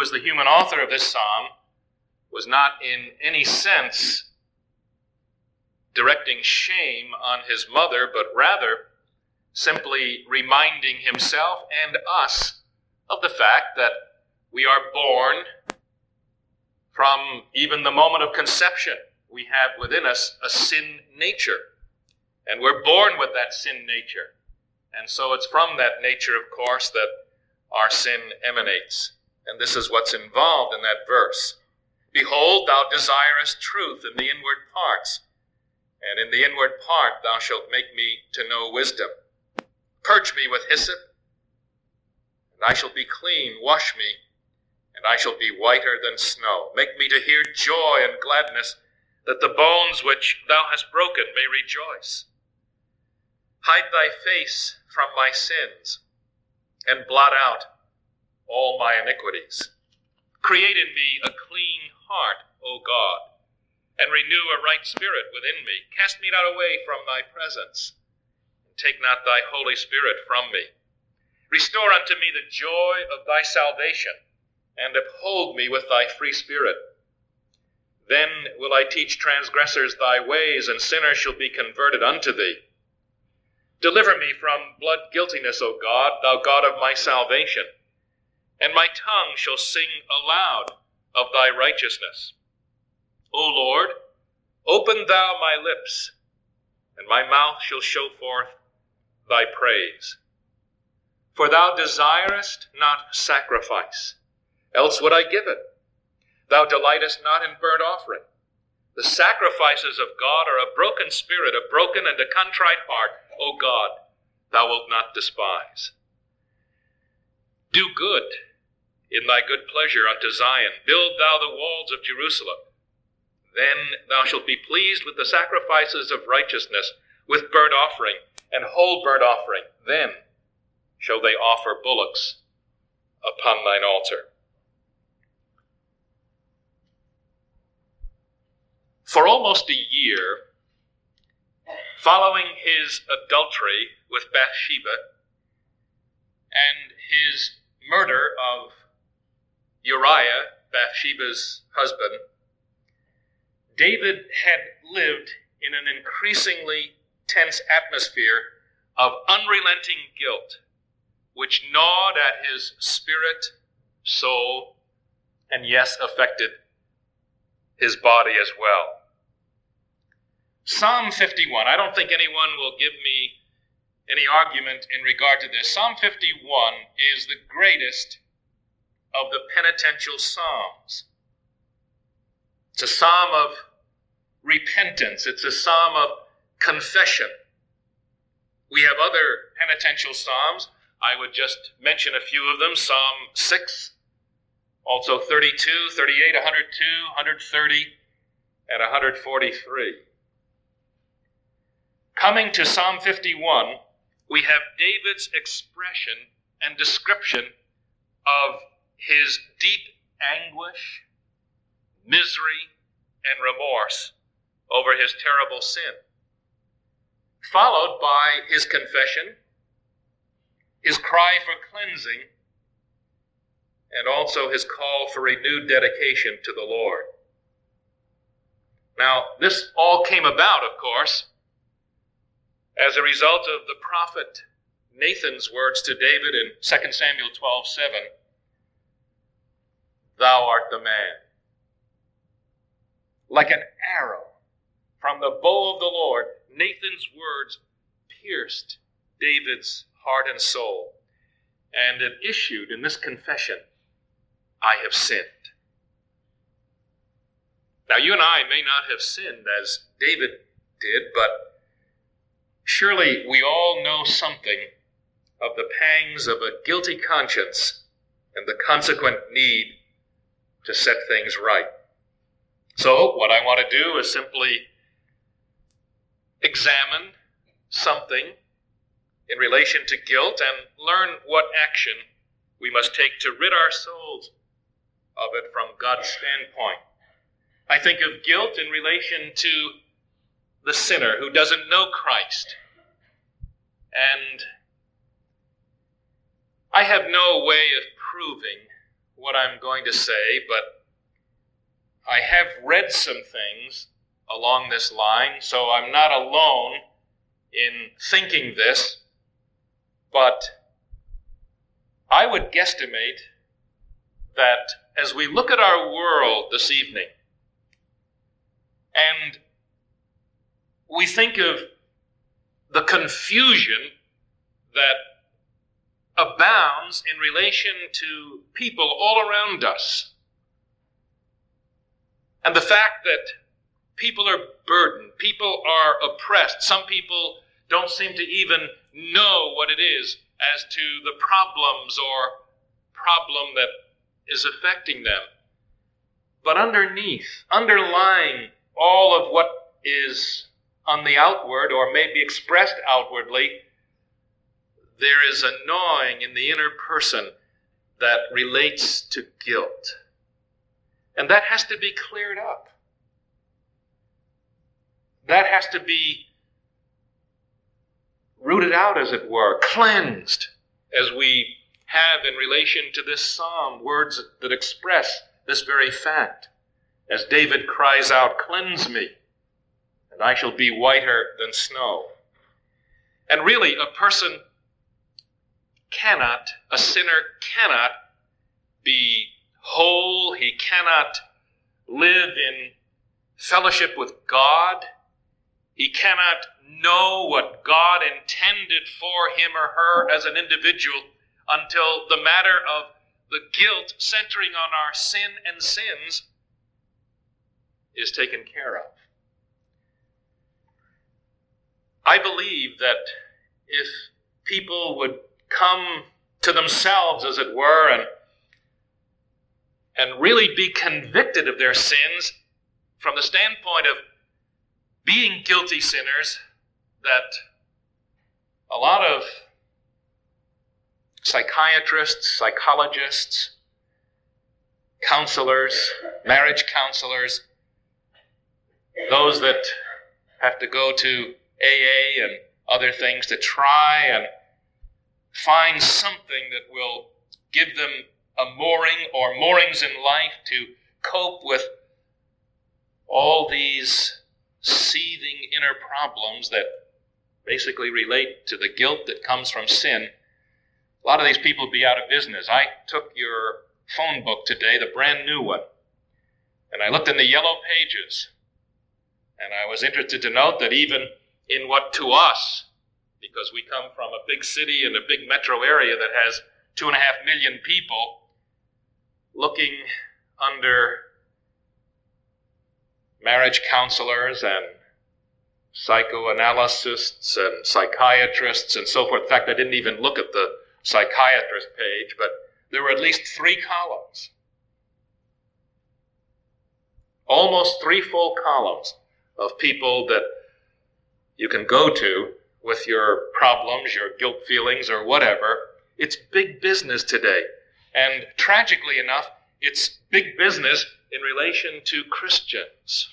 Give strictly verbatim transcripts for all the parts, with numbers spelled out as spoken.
was the human author of this psalm, was not in any sense directing shame on his mother, but rather simply reminding himself and us of the fact that we are born from even the moment of conception. We have within us a sin nature, and we're born with that sin nature. And so it's from that nature, of course, that our sin emanates. And this is what's involved in that verse. Behold, thou desirest truth in the inward parts, and in the inward part thou shalt make me to know wisdom. Purge me with hyssop, and I shall be clean. Wash me, and I shall be whiter than snow. Make me to hear joy and gladness, that the bones which thou hast broken may rejoice. Hide thy face from my sins, and blot out all my iniquities. Create in me a clean heart, O God, and renew a right spirit within me. Cast me not away from thy presence, and take not thy Holy Spirit from me. Restore unto me the joy of thy salvation, and uphold me with thy free spirit. Then will I teach transgressors thy ways, and sinners shall be converted unto thee. Deliver me from blood guiltiness, O God, thou God of my salvation, and my tongue shall sing aloud of thy righteousness. O Lord, open thou my lips, and my mouth shall show forth thy praise. For thou desirest not sacrifice, else would I give it. Thou delightest not in burnt offering. The sacrifices of God are a broken spirit, a broken and a contrite heart, O God, thou wilt not despise. Do good in thy good pleasure unto Zion. Build thou the walls of Jerusalem. Then thou shalt be pleased with the sacrifices of righteousness, with burnt offering and whole burnt offering. Then shall they offer bullocks upon thine altar. For almost a year, following his adultery with Bathsheba and his murder of Uriah, Bathsheba's husband, David had lived in an increasingly tense atmosphere of unrelenting guilt, which gnawed at his spirit, soul, and yes, affected his body as well. Psalm fifty-one, I don't think anyone will give me any argument in regard to this. Psalm fifty-one is the greatest of the penitential psalms. It's a psalm of repentance. It's a psalm of confession. We have other penitential psalms. I would just mention a few of them. Psalm six, also thirty-two, thirty-eight, one hundred two, one hundred thirty, and one hundred forty-three. Coming to Psalm fifty-one, we have David's expression and description of his deep anguish, misery, and remorse over his terrible sin, followed by his confession, his cry for cleansing, and also his call for renewed dedication to the Lord. Now, this all came about, of course, as a result of the prophet Nathan's words to David in Second Samuel twelve seven, "Thou art the man." Like an arrow from the bow of the Lord, Nathan's words pierced David's heart and soul, and it issued in this confession, "I have sinned." Now, you and I may not have sinned as David did, but surely we all know something of the pangs of a guilty conscience and the consequent need to set things right. So what I want to do is simply examine something in relation to guilt and learn what action we must take to rid our souls of it from God's standpoint. I think of guilt in relation to the sinner who doesn't know Christ. And I have no way of proving what I'm going to say, but I have read some things along this line, so I'm not alone in thinking this, but I would guesstimate that as we look at our world this evening, and we think of the confusion that abounds in relation to people all around us, and the fact that people are burdened, people are oppressed, some people don't seem to even know what it is as to the problems or problem that is affecting them. But underneath, underlying all of what is on the outward or may be expressed outwardly, there is a gnawing in the inner person that relates to guilt. And that has to be cleared up. That has to be rooted out, as it were, cleansed, as we have in relation to this psalm, words that express this very fact. As David cries out, "Cleanse me, and I shall be whiter than snow." And really, a person cannot, a sinner cannot be whole. He cannot live in fellowship with God. He cannot know what God intended for him or her as an individual until the matter of the guilt centering on our sin and sins is taken care of. I believe that if people would come to themselves, as it were, and, and really be convicted of their sins from the standpoint of being guilty sinners, that a lot of psychiatrists, psychologists, counselors, marriage counselors, those that have to go to A A and other things to try and find something that will give them a mooring or moorings in life to cope with all these seething inner problems that basically relate to the guilt that comes from sin. A lot of these people would be out of business. I took your phone book today, the brand new one, and I looked in the yellow pages, and I was interested to note that even in what to us, because we come from a big city and a big metro area that has two and a half million people, looking under marriage counselors and psychoanalysts and psychiatrists and so forth. In fact, I didn't even look at the psychiatrist page, but there were at least three columns. Almost three full columns of people that you can go to with your problems, your guilt feelings, or whatever. It's big business today. And tragically enough, it's big business in relation to Christians.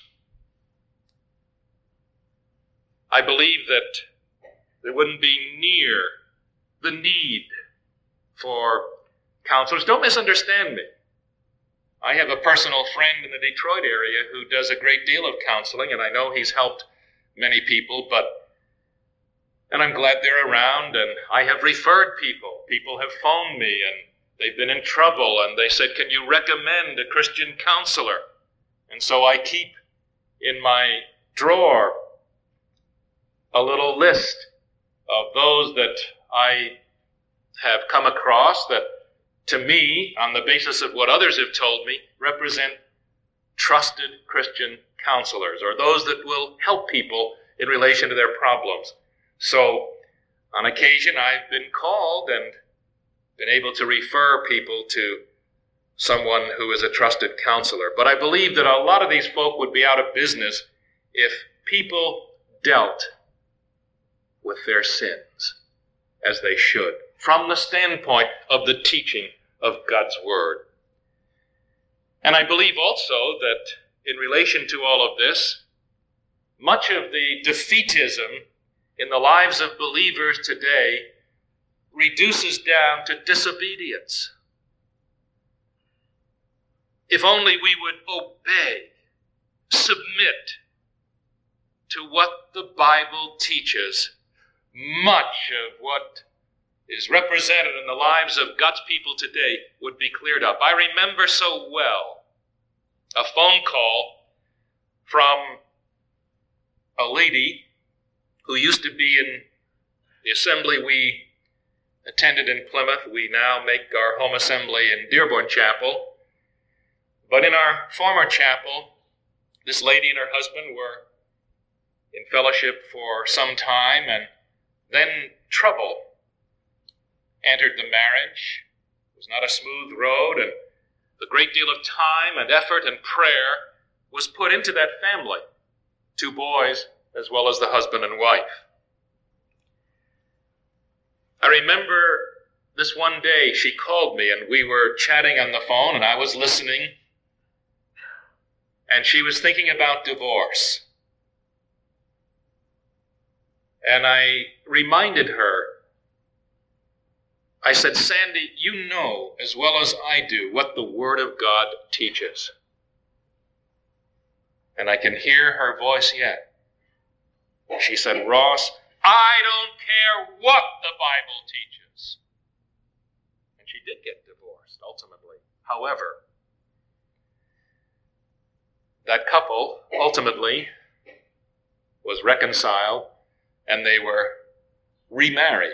I believe that there wouldn't be near the need for counselors. Don't misunderstand me. I have a personal friend in the Detroit area who does a great deal of counseling, and I know he's helped many people, but, and I'm glad they're around, and I have referred people. People have phoned me, and they've been in trouble, and they said, "Can you recommend a Christian counselor?" And so I keep in my drawer a little list of those that I have come across that, to me, on the basis of what others have told me, represent trusted Christian counselors, or those that will help people in relation to their problems. So, on occasion, I've been called and been able to refer people to someone who is a trusted counselor. But I believe that a lot of these folk would be out of business if people dealt with their sins as they should, from the standpoint of the teaching of God's Word. And I believe also that in relation to all of this, much of the defeatism in the lives of believers today reduces down to disobedience. if only we would obey, submit to what the Bible teaches, much of what is represented in the lives of God's people today would be cleared up. I remember so well a phone call from a lady who used to be in the assembly we attended in Plymouth. We now make our home assembly in Dearborn Chapel. But in our former chapel, this lady and her husband were in fellowship for some time, and then trouble entered the marriage. It was not a smooth road, and a great deal of time and effort and prayer was put into that family, two boys as well as the husband and wife. I remember this one day she called me, and we were chatting on the phone, and I was listening, and she was thinking about divorce. And I reminded her, I said, Sandy, you know as well as I do what the Word of God teaches. And I can hear her voice yet. She said, Ross, I don't care what the Bible teaches. And she did get divorced, ultimately. However, that couple ultimately was reconciled, and they were remarried.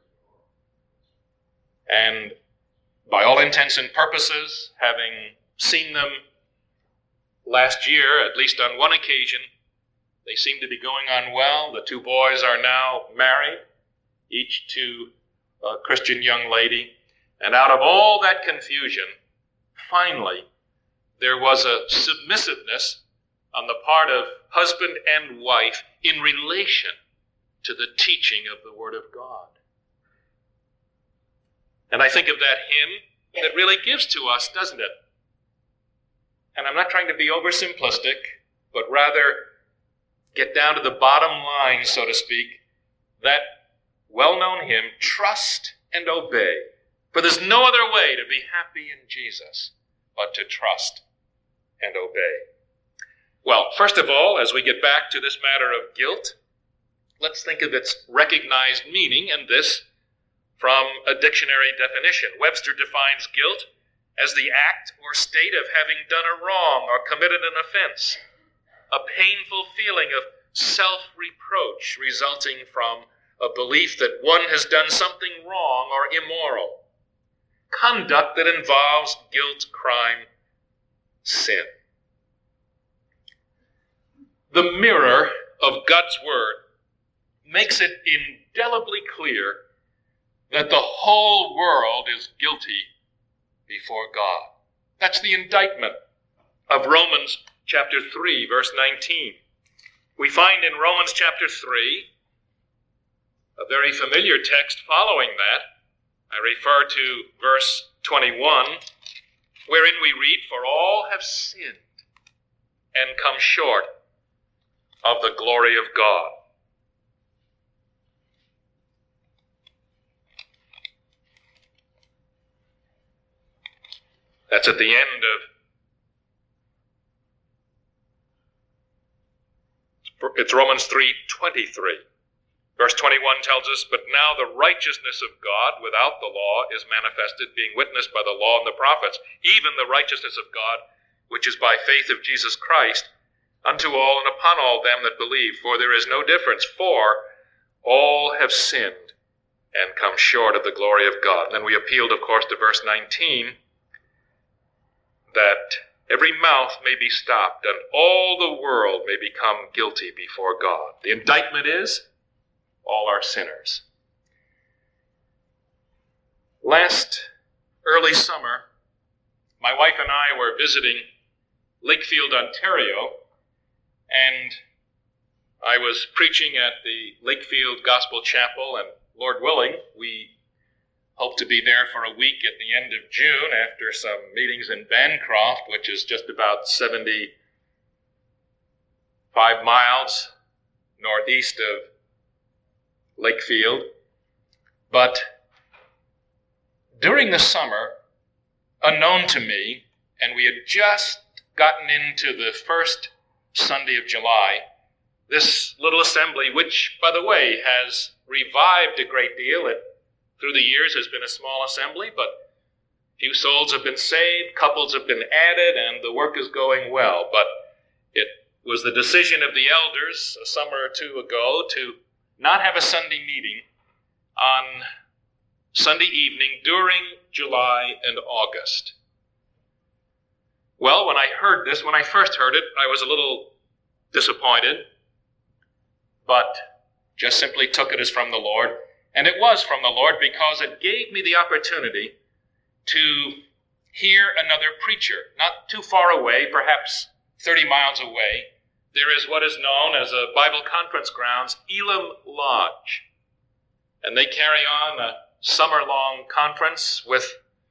And by all intents and purposes, having seen them last year, at least on one occasion, they seem to be going on well. The two boys are now married, each to a Christian young lady. And out of all that confusion, finally, there was a submissiveness on the part of husband and wife in relation to the teaching of the Word of God. And I think of that hymn that really gives to us, doesn't it? And I'm not trying to be oversimplistic, but rather get down to the bottom line, so to speak, that well-known hymn, trust and obey. For there's no other way to be happy in Jesus but to trust and obey. Well, first of all, as we get back to this matter of guilt, let's think of its recognized meaning, and this from a dictionary definition. Webster defines guilt as the act or state of having done a wrong or committed an offense, a painful feeling of self-reproach resulting from a belief that one has done something wrong or immoral, conduct that involves guilt, crime, sin. The mirror of God's Word makes it indelibly clear that the whole world is guilty before God. That's the indictment of Romans chapter three, verse nineteen. We find in Romans chapter three a very familiar text following that. I refer to verse twenty-one, wherein we read, "For all have sinned and come short of the glory of God." That's at the end of, it's Romans three twenty-three. Verse twenty-one tells us, "But now the righteousness of God without the law is manifested, being witnessed by the law and the prophets, even the righteousness of God, which is by faith of Jesus Christ, unto all and upon all them that believe. For there is no difference, for all have sinned and come short of the glory of God." And then we appealed, of course, to verse nineteen, that every mouth may be stopped and all the world may become guilty before God. The indictment is, all are sinners. Last early summer, my wife and I were visiting Lakefield, Ontario, and I was preaching at the Lakefield Gospel Chapel, and Lord willing, we hope to be there for a week at the end of June after some meetings in Bancroft, which is just about seventy-five miles northeast of Lakefield. But during the summer, unknown to me, and we had just gotten into the first Sunday of July, this little assembly, which, by the way, has revived a great deal. It, through the years, has been a small assembly, but few souls have been saved, couples have been added, and the work is going well. But it was the decision of the elders a summer or two ago to not have a Sunday meeting on Sunday evening during July and August. Well, when I heard this, when I first heard it, I was a little disappointed, but just simply took it as from the Lord. And it was from the Lord because it gave me the opportunity to hear another preacher, not too far away, perhaps thirty miles away. There is what is known as a Bible conference grounds, Elam Lodge. And they carry on a summer-long conference with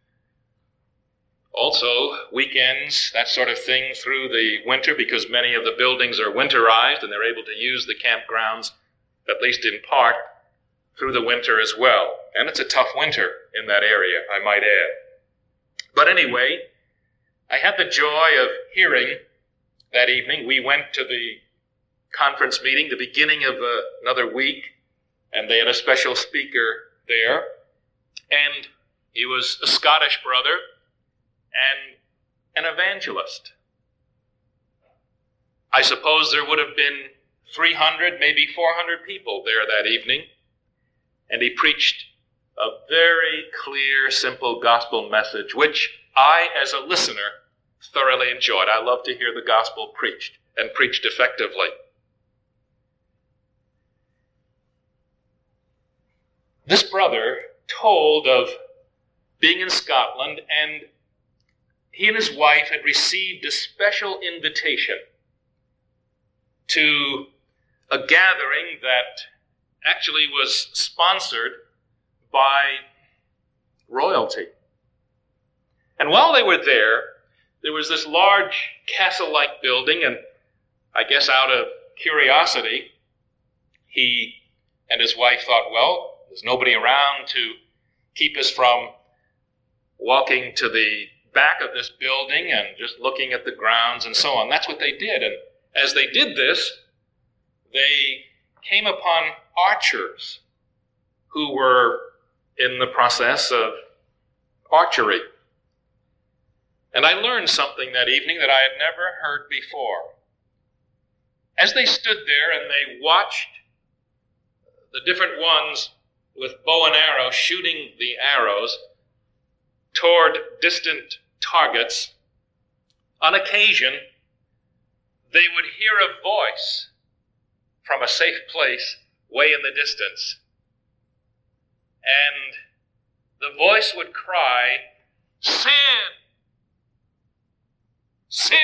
also weekends, that sort of thing, through the winter, because many of the buildings are winterized and they're able to use the campgrounds, at least in part, through the winter as well. And it's a tough winter in that area, I might add. But anyway, I had the joy of hearing that evening. We went to the conference meeting, the beginning of uh, another week, and they had a special speaker there. And he was a Scottish brother and an evangelist. I suppose there would have been three hundred, maybe four hundred people there that evening. And he preached a very clear, simple gospel message, which I, as a listener, thoroughly enjoyed. I love to hear the gospel preached, and preached effectively. This brother told of being in Scotland, and he and his wife had received a special invitation to a gathering that actually was sponsored by royalty. And while they were there, there was this large castle-like building, and I guess out of curiosity, he and his wife thought, well, there's nobody around to keep us from walking to the back of this building and just looking at the grounds and so on. That's what they did. And as they did this, they came upon archers who were in the process of archery. And I learned something that evening that I had never heard before. As they stood there and they watched the different ones with bow and arrow shooting the arrows toward distant targets, on occasion they would hear a voice from a safe place way in the distance. And the voice would cry, "Sin! Sin!"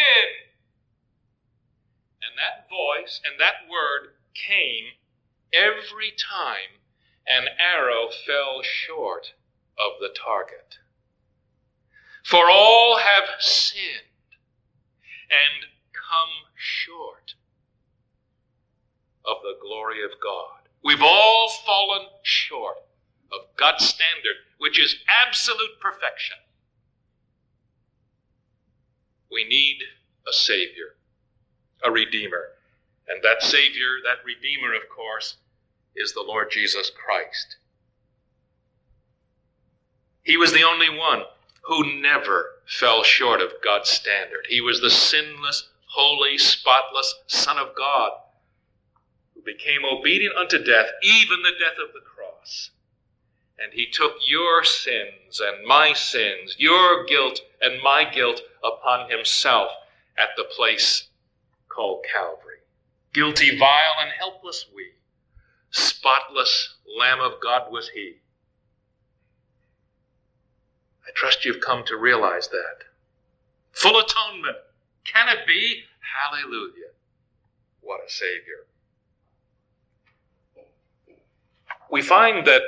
And that voice and that word came every time an arrow fell short of the target. For all have sinned and come short of the glory of God. We've all fallen short of God's standard, which is absolute perfection. We need a Savior, a Redeemer. And that Savior, that Redeemer, of course, is the Lord Jesus Christ. He was the only one who never fell short of God's standard. He was the sinless, holy, spotless Son of God who became obedient unto death, even the death of the cross. And he took your sins and my sins, your guilt and my guilt upon himself at the place called Calvary. Guilty, vile, and helpless we. Spotless Lamb of God was he. I trust you've come to realize that. Full atonement. Can it be? Hallelujah. What a Savior. We find that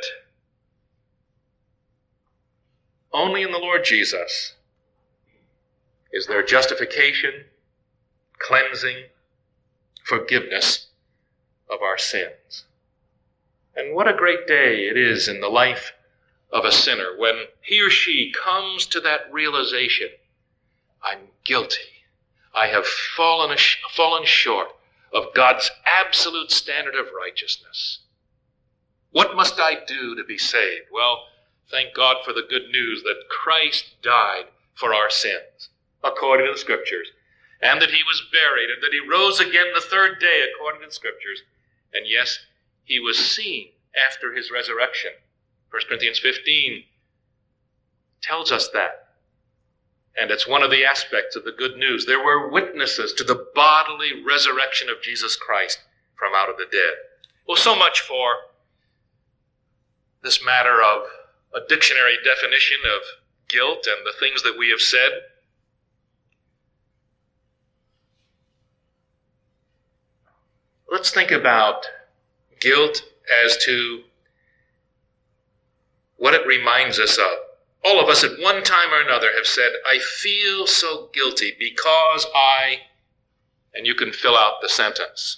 only in the Lord Jesus is there justification, cleansing, forgiveness of our sins. And what a great day it is in the life of a sinner when he or she comes to that realization I'm guilty. I have fallen, fallen short of God's absolute standard of righteousness. What must I do to be saved? Well, thank God for the good news that Christ died for our sins, according to the Scriptures, and that he was buried, and that he rose again the third day, according to the Scriptures. And yes, he was seen after his resurrection. First Corinthians fifteen tells us that. And it's one of the aspects of the good news. There were witnesses to the bodily resurrection of Jesus Christ from out of the dead. Well, so much for this matter of a dictionary definition of guilt and the things that we have said. Let's think about guilt as to what it reminds us of. All of us at one time or another have said, I feel so guilty because I, and you can fill out the sentence.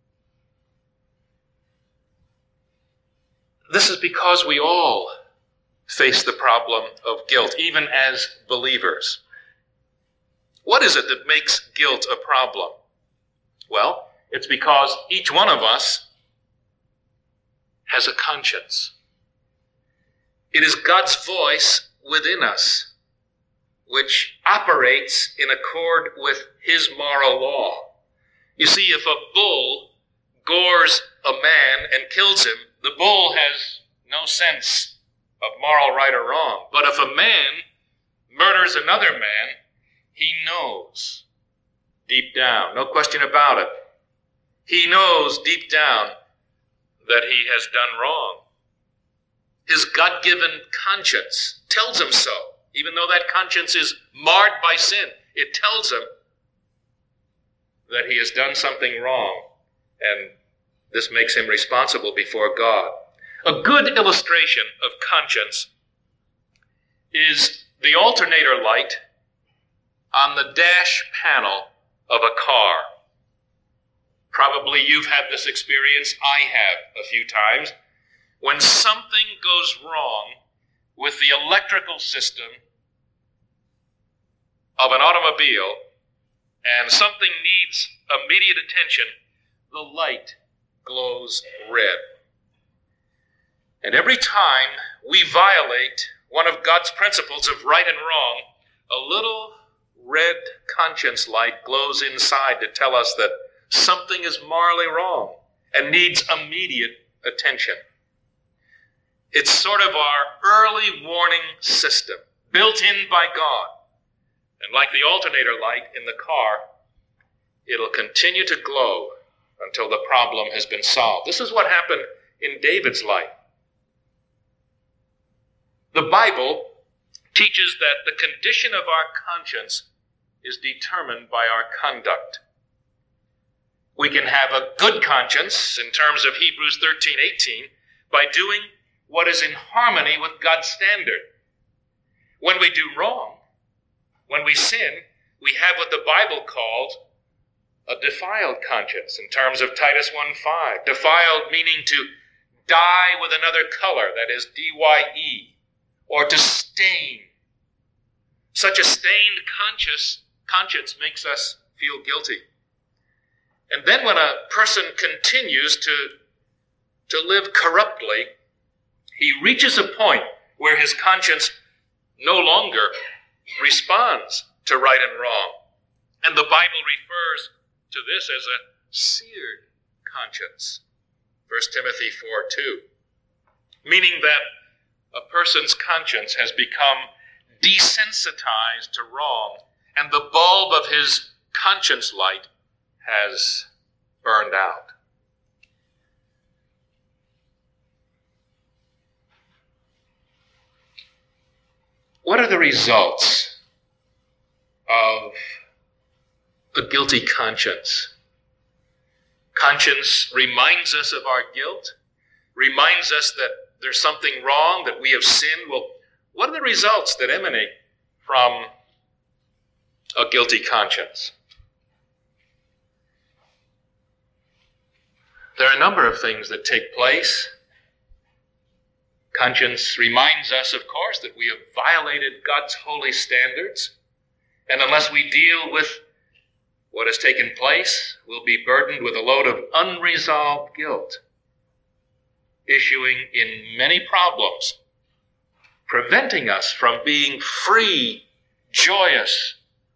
This is because we all face the problem of guilt, even as believers. What is it that makes guilt a problem? Well, it's because each one of us has a conscience. It is God's voice within us, which operates in accord with his moral law. You see, if a bull gores a man and kills him, the bull has no sense of moral right or wrong. But if a man murders another man, he knows deep down, no question about it, he knows deep down that he has done wrong. His God-given conscience tells him so. Even though that conscience is marred by sin, it tells him that he has done something wrong, and this makes him responsible before God. A good illustration of conscience is the alternator light on the dash panel of a car. Probably you've had this experience. I have a few times. When something goes wrong with the electrical system of an automobile and something needs immediate attention, the light glows red. And every time we violate one of God's principles of right and wrong, a little red conscience light glows inside to tell us that something is morally wrong and needs immediate attention. It's sort of our early warning system, built in by God. And like the alternator light in the car, it'll continue to glow until the problem has been solved. This is what happened in David's life. The Bible teaches that the condition of our conscience is determined by our conduct. We can have a good conscience in terms of Hebrews thirteen eighteen by doing what is in harmony with God's standard. When we do wrong, when we sin, we have what the Bible calls a defiled conscience in terms of Titus one five. Defiled meaning to dye with another color, that is D Y E, or to stain. Such a stained conscience, conscience makes us feel guilty. And then when a person continues to, to live corruptly, he reaches a point where his conscience no longer responds to right and wrong. And the Bible refers to this as a seared conscience. First Timothy four two. Meaning that a person's conscience has become desensitized to wrong, and the bulb of his conscience light has burned out. What are the results of a guilty conscience? Conscience reminds us of our guilt, reminds us that there's something wrong, that we have sinned. Well, what are the results that emanate from a guilty conscience? There are a number of things that take place. Conscience reminds us, of course, that we have violated God's holy standards. And unless we deal with what has taken place, we'll be burdened with a load of unresolved guilt, issuing in many problems, preventing us from being free, joyous,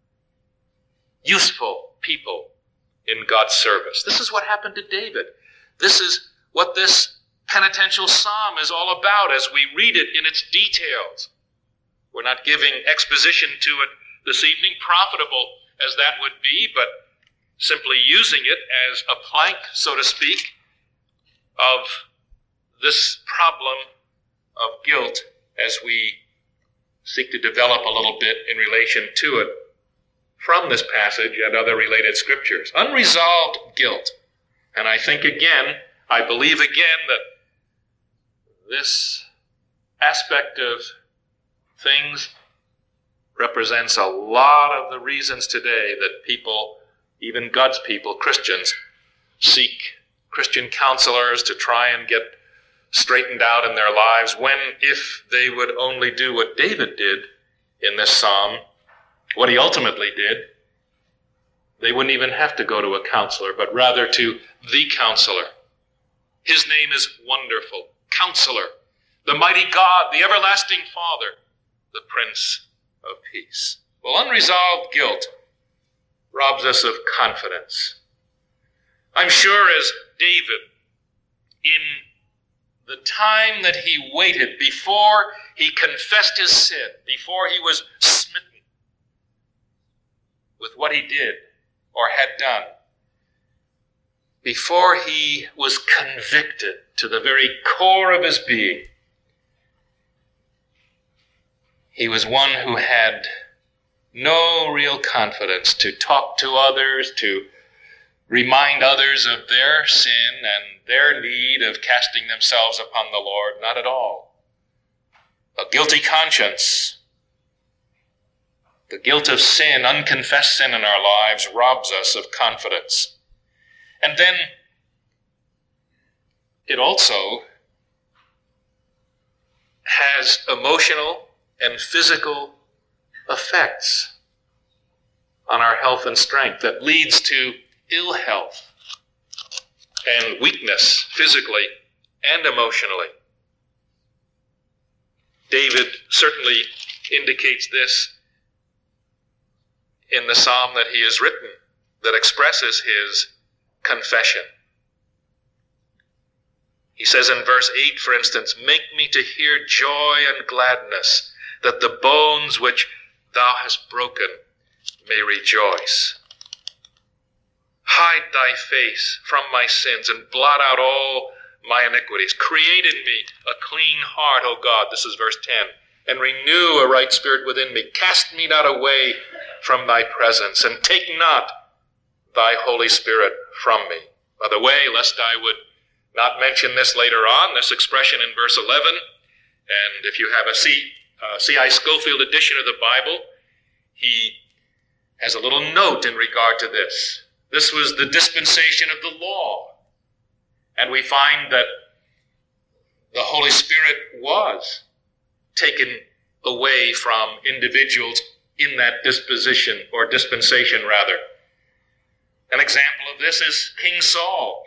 useful people in God's service. This is what happened to David. This is what this penitential psalm is all about as we read it in its details. We're not giving exposition to it this evening, profitable as that would be, but simply using it as a plank, so to speak, of this problem of guilt as we seek to develop a little bit in relation to it from this passage and other related scriptures. Unresolved guilt. And I think again, I believe again that this aspect of things represents a lot of the reasons today that people, even God's people, Christians, seek Christian counselors to try and get straightened out in their lives, when if they would only do what David did in this psalm, what he ultimately did, they wouldn't even have to go to a counselor, but rather to the counselor. His name is Wonderful, Counselor, the Mighty God, the Everlasting Father, the Prince of Peace. Well, unresolved guilt robs us of confidence. I'm sure as David, in the time that he waited before he confessed his sin, before he was smitten with what he did or had done, before he was convicted to the very core of his being, he was one who had no real confidence to talk to others, to remind others of their sin and their need of casting themselves upon the Lord. Not at all. A guilty conscience, the guilt of sin, unconfessed sin in our lives, robs us of confidence. And then it also has emotional and physical effects on our health and strength that leads to ill health and weakness physically and emotionally. David certainly indicates this in the psalm that he has written that expresses his confession. He says in verse eight, for instance, "Make me to hear joy and gladness, that the bones which thou hast broken may rejoice. Hide thy face from my sins and blot out all my iniquities. Create in me a clean heart, O God," this is verse ten, "and renew a right spirit within me. Cast me not away from thy presence, and take not thy Holy Spirit from me." By the way, lest I would not mention this later on, this expression in verse eleven, and if you have a C, uh, C I Scofield edition of the Bible, he has a little note in regard to this. This was the dispensation of the law. And we find that the Holy Spirit was taken away from individuals in that disposition, or dispensation rather. An example of this is King Saul.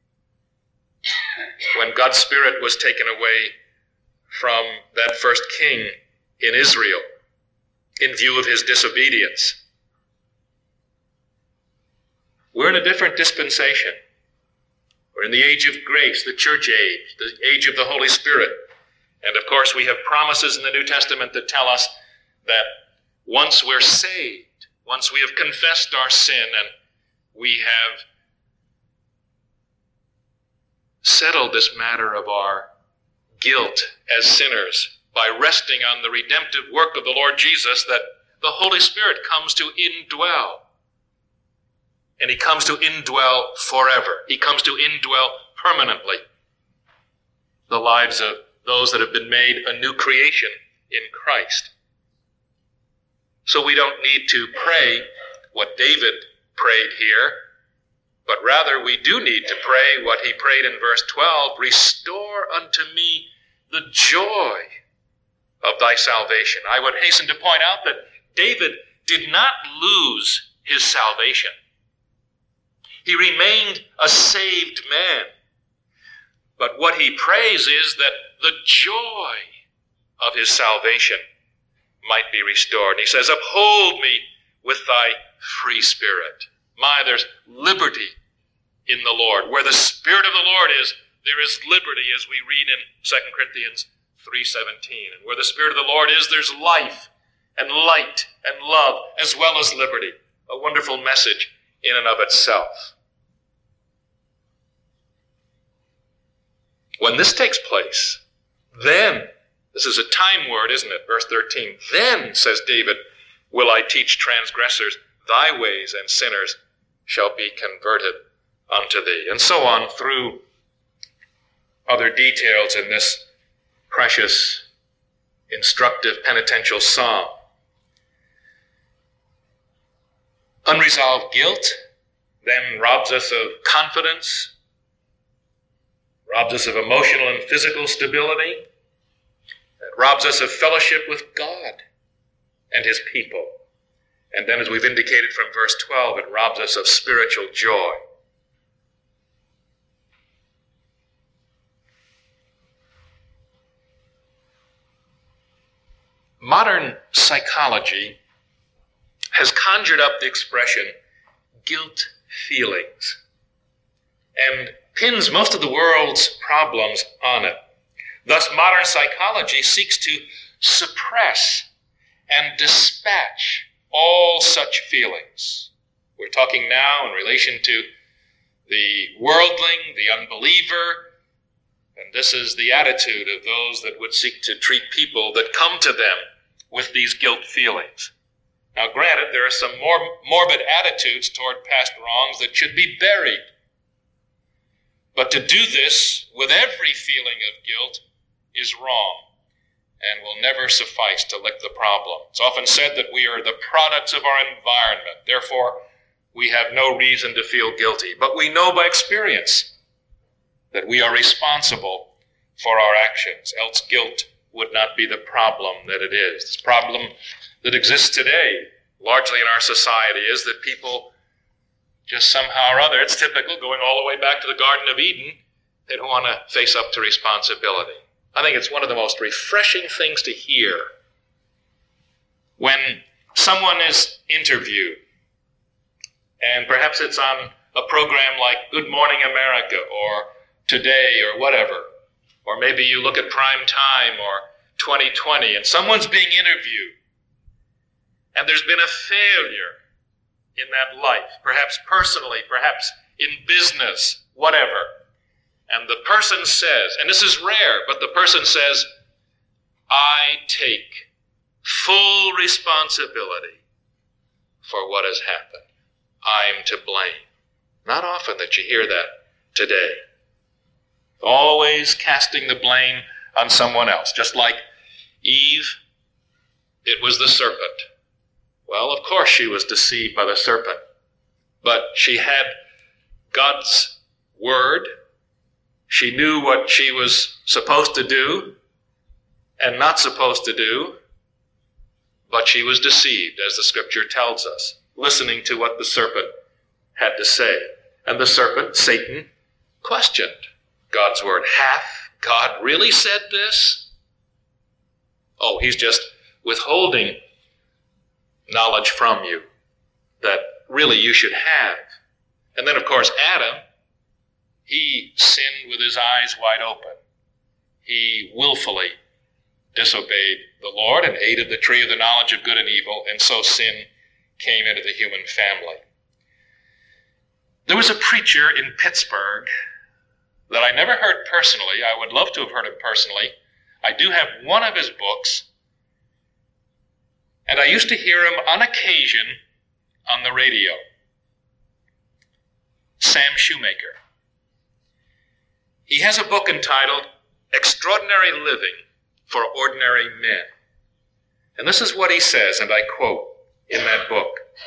When God's Spirit was taken away from that first king in Israel in view of his disobedience. We're in a different dispensation. We're in the age of grace, the church age, the age of the Holy Spirit. And of course, we have promises in the New Testament that tell us that once we're saved, once we have confessed our sin and we have settled this matter of our guilt as sinners by resting on the redemptive work of the Lord Jesus, that the Holy Spirit comes to indwell. And he comes to indwell forever. He comes to indwell permanently the lives of those that have been made a new creation in Christ. So we don't need to pray what David prayed here, but rather we do need to pray what he prayed in verse twelve, "Restore unto me the joy of thy salvation." I would hasten to point out that David did not lose his salvation. He remained a saved man. But what he prays is that the joy of his salvation might be restored. He says, uphold me with thy free spirit. My, there's liberty in the Lord. Where the Spirit of the Lord is, there is liberty, as we read in Second Corinthians three seventeen. And where the Spirit of the Lord is, there's life and light and love, as well as liberty. A wonderful message in and of itself. When this takes place, then, this is a time word, isn't it? Verse thirteen, then, says David, will I teach transgressors thy ways, and sinners shall be converted unto thee. And so on through other details in this precious, instructive, penitential psalm. Unresolved guilt then robs us of confidence, robs us of emotional and physical stability. It robs us of fellowship with God and his people. And then, as we've indicated from verse twelve, it robs us of spiritual joy. Modern psychology has conjured up the expression guilt feelings and pins most of the world's problems on it. Thus, modern psychology seeks to suppress and dispatch all such feelings. We're talking now in relation to the worldling, the unbeliever, and this is the attitude of those that would seek to treat people that come to them with these guilt feelings. Now, granted, there are some more morbid attitudes toward past wrongs that should be buried. But to do this with every feeling of guilt is wrong and will never suffice to lick the problem. It's often said that we are the products of our environment. Therefore, we have no reason to feel guilty. But we know by experience that we are responsible for our actions, else guilt would not be the problem that it is. This problem that exists today, largely in our society, is that people just somehow or other, it's typical, going all the way back to the Garden of Eden, they don't want to face up to responsibility. I think it's one of the most refreshing things to hear when someone is interviewed, and perhaps it's on a program like Good Morning America or Today or whatever, or maybe you look at Prime Time or twenty twenty, and someone's being interviewed, and there's been a failure in that life, perhaps personally, perhaps in business, whatever. And the person says, and this is rare, but the person says, I take full responsibility for what has happened. I'm to blame. Not often that you hear that today. Always casting the blame on someone else. Just like Eve, it was the serpent. Well, of course she was deceived by the serpent, but she had God's word. She knew what she was supposed to do and not supposed to do, but she was deceived, as the scripture tells us, listening to what the serpent had to say. And the serpent, Satan, questioned God's word. Hath God really said this? Oh, he's just withholding knowledge from you that really you should have. And then, of course, Adam, he sinned with his eyes wide open. He willfully disobeyed the Lord and ate of the tree of the knowledge of good and evil, and so sin came into the human family. There was a preacher in Pittsburgh that I never heard personally. I would love to have heard him personally. I do have one of his books, and I used to hear him on occasion on the radio. Sam Shoemaker. He has a book entitled Extraordinary Living for Ordinary Men. And this is what he says, and I quote in that book.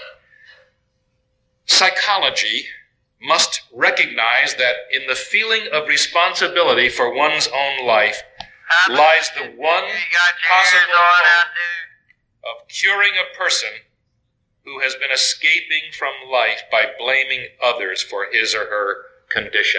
Psychology must recognize that in the feeling of responsibility for one's own life lies the one possible hope of curing a person who has been escaping from life by blaming others for his or her condition.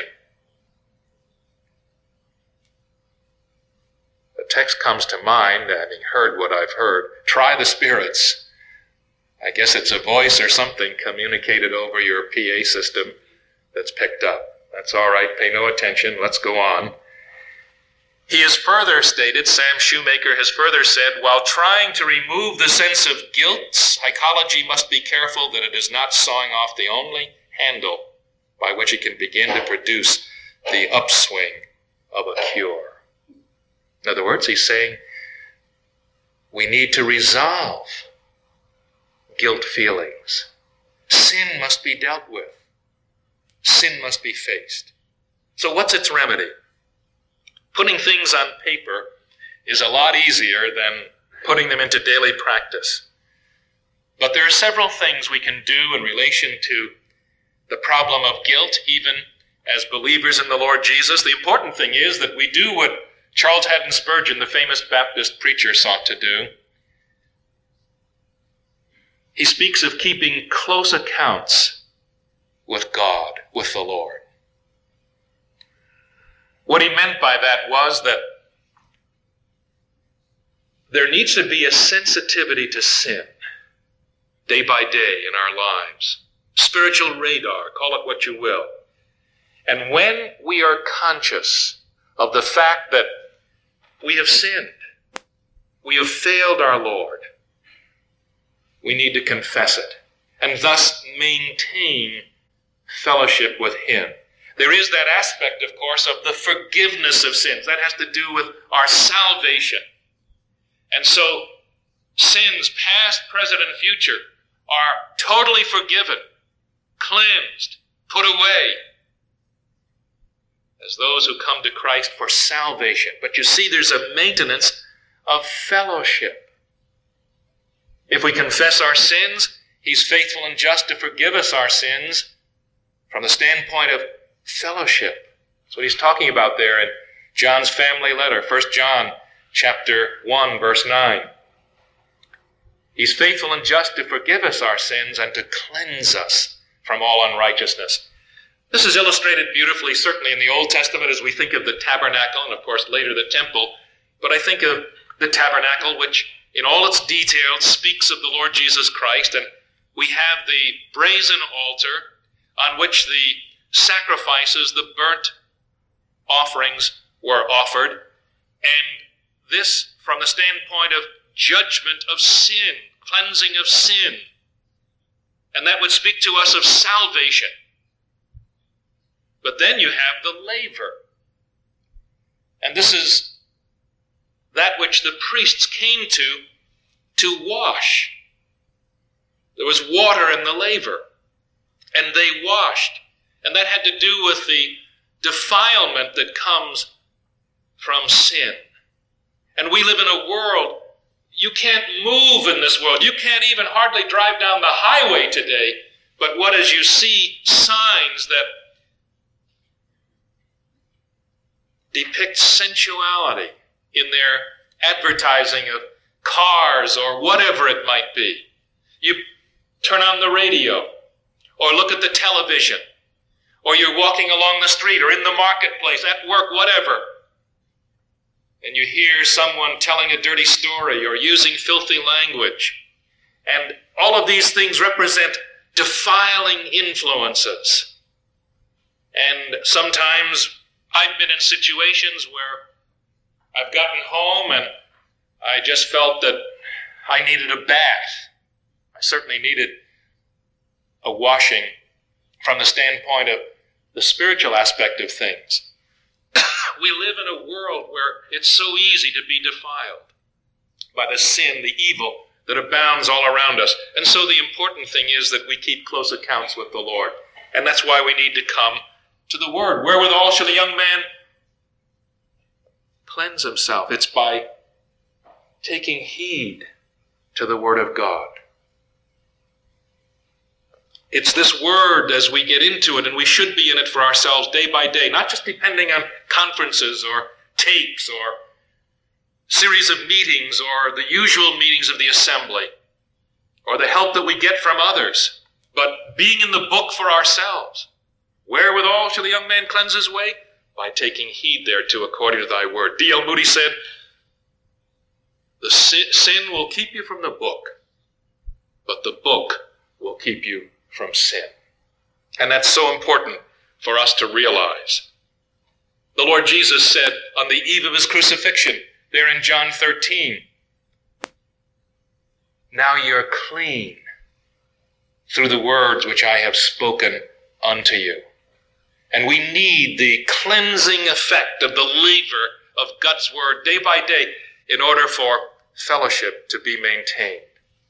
The text comes to mind, having heard what I've heard. Try the spirits. I guess it's a voice or something communicated over your P A system that's picked up. That's all right, pay no attention, let's go on. He has further stated, Sam Shoemaker has further said, while trying to remove the sense of guilt, psychology must be careful that it is not sawing off the only handle by which it can begin to produce the upswing of a cure. In other words, he's saying we need to resolve guilt feelings. Sin must be dealt with. Sin must be faced. So what's its remedy? Putting things on paper is a lot easier than putting them into daily practice. But there are several things we can do in relation to the problem of guilt, even as believers in the Lord Jesus. The important thing is that we do what Charles Haddon Spurgeon, the famous Baptist preacher, sought to do. He speaks of keeping close accounts with God, with the Lord. What he meant by that was that there needs to be a sensitivity to sin day by day in our lives. Spiritual radar, call it what you will. And when we are conscious of the fact that we have sinned, we have failed our Lord, we need to confess it and thus maintain fellowship with him. There is that aspect, of course, of the forgiveness of sins. That has to do with our salvation. And so sins, past, present, and future, are totally forgiven, cleansed, put away as those who come to Christ for salvation. But you see, there's a maintenance of fellowship. If we confess our sins, he's faithful and just to forgive us our sins from the standpoint of fellowship. That's what he's talking about there in John's family letter, First John chapter one, verse nine. He's faithful and just to forgive us our sins and to cleanse us from all unrighteousness. This is illustrated beautifully, certainly in the Old Testament, as we think of the tabernacle and, of course, later the temple. But I think of the tabernacle, which in all its details speaks of the Lord Jesus Christ. And we have the brazen altar on which the sacrifices, the burnt offerings were offered. And this from the standpoint of judgment of sin, cleansing of sin. And that would speak to us of salvation. But then you have the laver. And this is that which the priests came to, to wash. There was water in the laver, and they washed. And that had to do with the defilement that comes from sin. And we live in a world, you can't move in this world. You can't even hardly drive down the highway today. But what as you see signs that depict sensuality in their advertising of cars or whatever it might be. You turn on the radio or look at the television, or you're walking along the street or in the marketplace, at work, whatever, and you hear someone telling a dirty story or using filthy language. And all of these things represent defiling influences. And sometimes I've been in situations where I've gotten home and I just felt that I needed a bath. I certainly needed a washing from the standpoint of the spiritual aspect of things. We live in a world where it's so easy to be defiled by the sin, the evil that abounds all around us. And so the important thing is that we keep close accounts with the Lord. And that's why we need to come to the Word. Wherewithal shall a young man cleanse himself? It's by taking heed to the Word of God. It's this Word as we get into it, and we should be in it for ourselves day by day, not just depending on conferences or tapes or series of meetings or the usual meetings of the assembly or the help that we get from others, but being in the book for ourselves. Wherewithal shall the young man cleanse his way? By taking heed thereto according to thy word. D L Moody said, the sin, sin will keep you from the book, but the book will keep you from sin. And that's so important for us to realize. The Lord Jesus said on the eve of his crucifixion, there in John thirteen, now you're clean through the words which I have spoken unto you. And we need the cleansing effect of the lever of God's word day by day in order for fellowship to be maintained.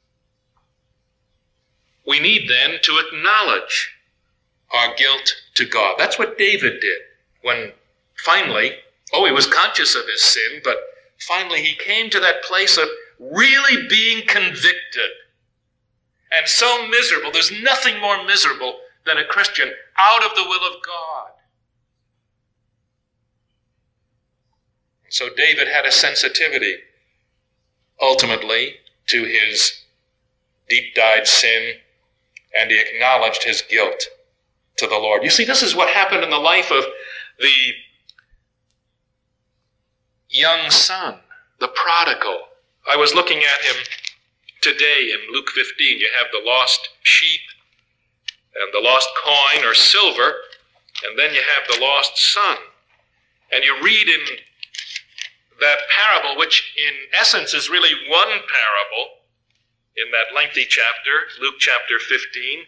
We need then to acknowledge our guilt to God. That's what David did when finally, oh, he was conscious of his sin, but finally he came to that place of really being convicted and so miserable. There's nothing more miserable than a Christian out of the will of God. So David had a sensitivity ultimately to his deep-dyed sin, and he acknowledged his guilt to the Lord. You see, this is what happened in the life of the young son, the prodigal. I was looking at him today in Luke fifteen. You have the lost sheep and the lost coin or silver, and then you have the lost son. And you read in that parable, which in essence is really one parable in that lengthy chapter, Luke chapter fifteen.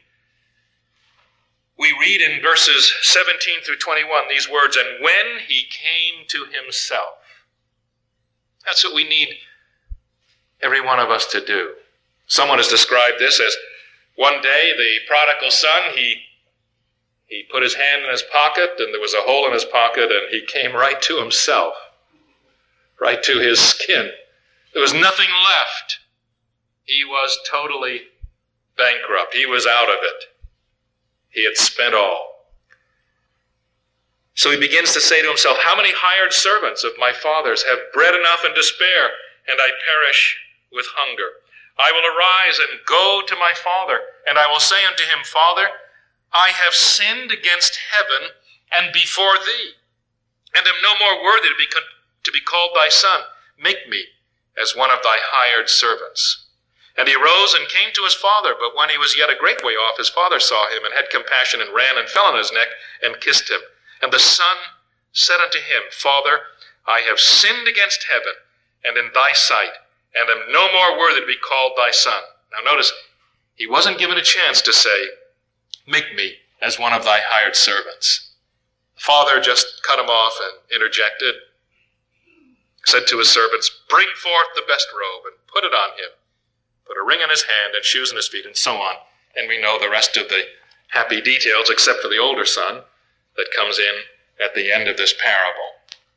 We read in verses seventeen through twenty-one these words, and when he came to himself. That's what we need every one of us to do. Someone has described this as one day the prodigal son, he he put his hand in his pocket and there was a hole in his pocket and he came right to himself, right to his skin. There was nothing left. He was totally bankrupt. He was out of it. He had spent all. So he begins to say to himself, how many hired servants of my father's have bread enough and to spare, and I perish with hunger? I will arise and go to my father, and I will say unto him, Father, I have sinned against heaven and before thee, and am no more worthy to be, con- to be called thy son. Make me as one of thy hired servants. And he arose and came to his father, but when he was yet a great way off, his father saw him, and had compassion, and ran and fell on his neck, and kissed him. And the son said unto him, Father, I have sinned against heaven, and in thy sight, and am no more worthy to be called thy son. Now notice, he wasn't given a chance to say, make me as one of thy hired servants. The father just cut him off and interjected, said to his servants, bring forth the best robe and put it on him. Put a ring on his hand and shoes on his feet, and so on. And we know the rest of the happy details, except for the older son that comes in at the end of this parable.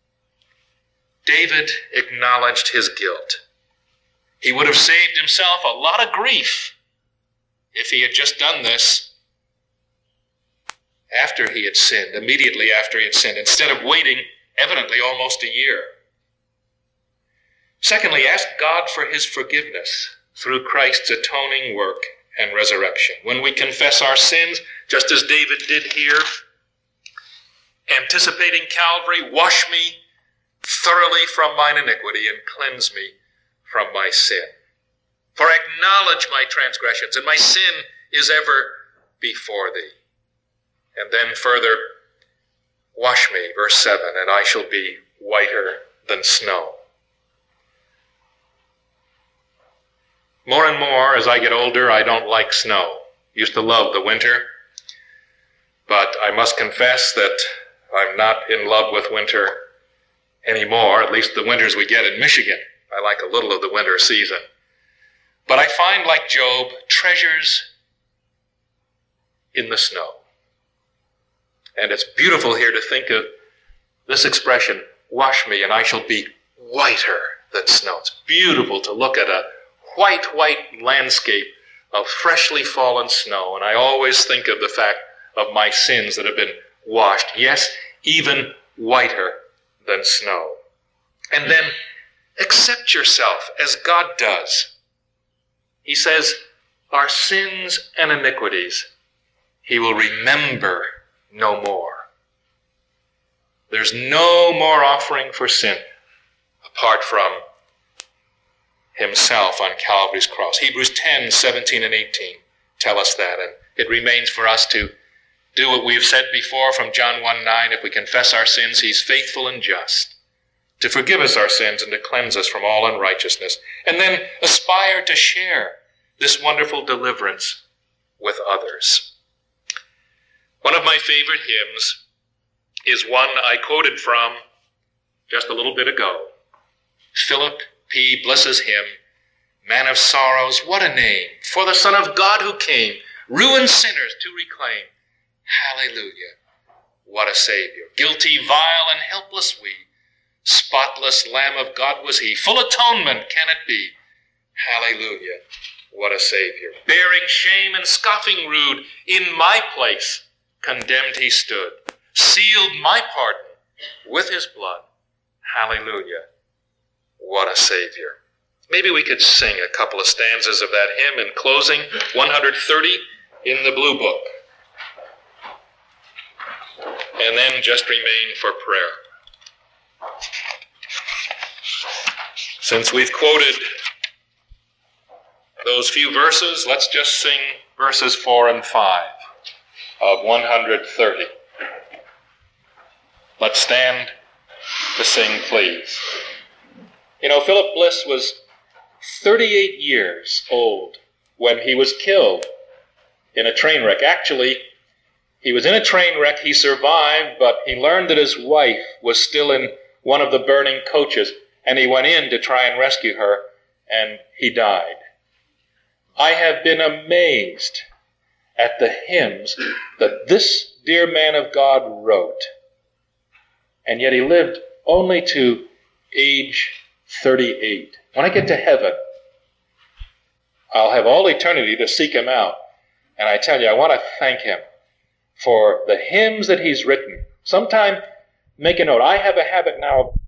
David acknowledged his guilt. He would have saved himself a lot of grief if he had just done this after he had sinned, immediately after he had sinned, instead of waiting, evidently, almost a year. Secondly, ask God for his forgiveness through Christ's atoning work and resurrection. When we confess our sins, just as David did here, anticipating Calvary, wash me thoroughly from mine iniquity and cleanse me from my sin. For I acknowledge my transgressions, and my sin is ever before thee. And then further, wash me, verse seven, and I shall be whiter than snow. More and more, as I get older, I don't like snow. Used to love the winter, but I must confess that I'm not in love with winter anymore, at least the winters we get in Michigan. I like a little of the winter season. But I find, like Job, treasures in the snow. And it's beautiful here to think of this expression, wash me and I shall be whiter than snow. It's beautiful to look at a white, white landscape of freshly fallen snow. And I always think of the fact of my sins that have been washed. Yes, even whiter than snow. And then accept yourself as God does. He says, our sins and iniquities he will remember no more. There's no more offering for sin apart from himself on Calvary's cross. Hebrews ten, seventeen, and eighteen tell us that, and it remains for us to do what we've said before from John one nine. If we confess our sins, he's faithful and just to forgive us our sins and to cleanse us from all unrighteousness, and then aspire to share this wonderful deliverance with others. One of my favorite hymns is one I quoted from just a little bit ago. Philip P. Bliss's hymn, Man of Sorrows, what a name, for the Son of God who came, ruined sinners to reclaim. Hallelujah, what a Savior. Guilty, vile, and helpless we, spotless Lamb of God was he, full atonement can it be. Hallelujah, what a Savior. Bearing shame and scoffing rude, in my place condemned he stood, sealed my pardon with his blood. Hallelujah, what a Savior. Maybe we could sing a couple of stanzas of that hymn in closing, one hundred thirty in the Blue Book. And then just remain for prayer. Since we've quoted those few verses, let's just sing verses four and five of one hundred thirty. Let's stand to sing, please. You know, Philip Bliss was thirty-eight years old when he was killed in a train wreck. Actually, he was in a train wreck. He survived, but he learned that his wife was still in one of the burning coaches, and he went in to try and rescue her, and he died. I have been amazed at the hymns that this dear man of God wrote, and yet he lived only to age thirty-eight. When I get to heaven, I'll have all eternity to seek him out, and I tell you, I want to thank him for the hymns that he's written. Sometime make a note. I have a habit now